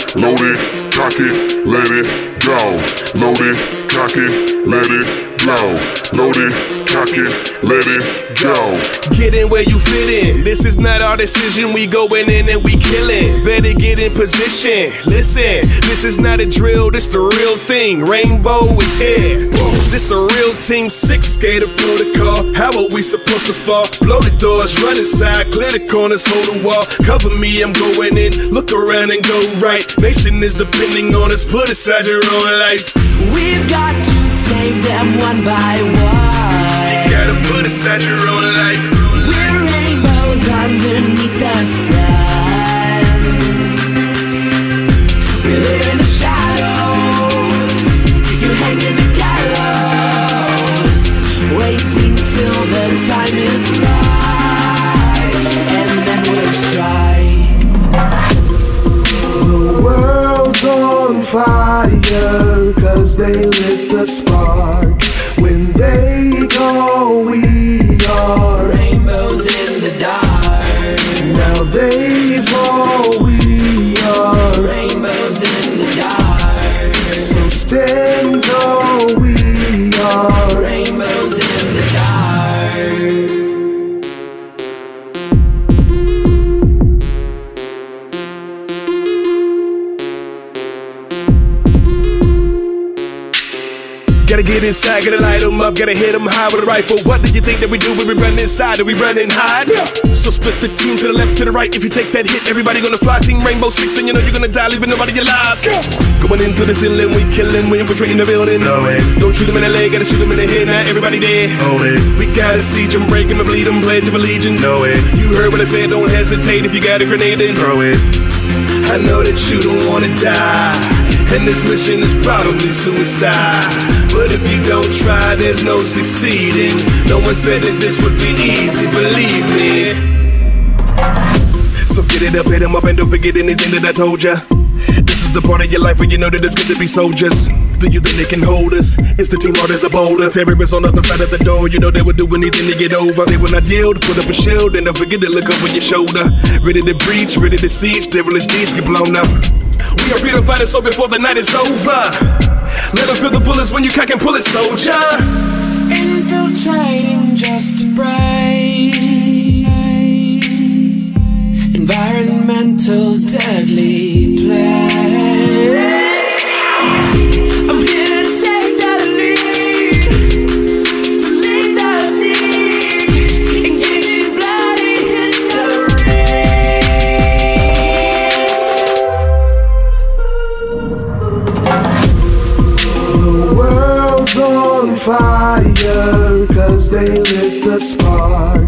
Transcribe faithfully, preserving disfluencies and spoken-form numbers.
load it, cock it, let it go. Load it, cock it, let it blow. Load it, cock it, let it go. Get in where you fit in. This is not our decision. We going in and we killing. Better get in position. Listen, this is not a drill. This the real thing. Rainbow is here. This a real team six skater protocol. How are we supposed to fall? Blow the doors, run inside, clear the corners, hold the wall. Cover me, I'm going in. Look around and go right. Nation is depending on us. Put aside your own life. We've got to save them one by one. You gotta put aside your own life. We're rainbows underneath the sun. We live in the shadows. You hang in the gallows, waiting till the time is right, and then we'll strike. The world's on fire, cause they lit the spark. When they go, we are rainbows in the dark. Now they fall, we are rainbows in the dark. So stand tall, we are rainbows in the dark. Gotta get inside, gotta light them up, gotta hit them high with a rifle. What do you think that we do when we run inside? Do we run and hide? So split the team to the left, to the right. If you take that hit, everybody gonna fly. Team Rainbow Six, then you know you're gonna die, leaving nobody alive. Going into the ceiling, we killing, we infiltrating the building. No way. Don't shoot them in the leg, gotta shoot them in the head. Now everybody dead. No way. We gotta siege them, break them, and bleed them, pledge of allegiance. No way. You heard what I said, don't hesitate. If you got a grenade, then throw it. I know that you don't wanna die, and this mission is probably suicide. But if you don't try, there's no succeeding. No one said that this would be easy, believe me. So get it up, hit 'em up, and don't forget anything that I told ya. This is the part of your life where you know that it's good to be soldiers. Do you think they can hold us? It's the team artists of older. Terrorists on the other side of the door. You know they would do anything to get over. They will not yield, put up a shield, and don't forget to look over your shoulder. Ready to breach, ready to siege, devilish deeds get blown up. We are freedom fighters, so before the night is over, let them feel the bullets when you cock and pull it, soldier. Infiltrating just to break. Environmental deadly play. I'm here to take that lead, to lead that siege, and give you bloody history. The world's on fire, cause they lit the spark.